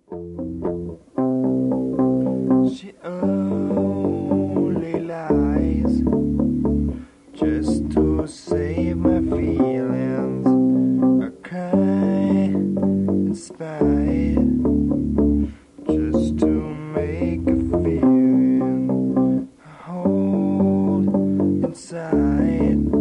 She only lies just to save my feelings. I cry in spite just to make a feeling I hold inside.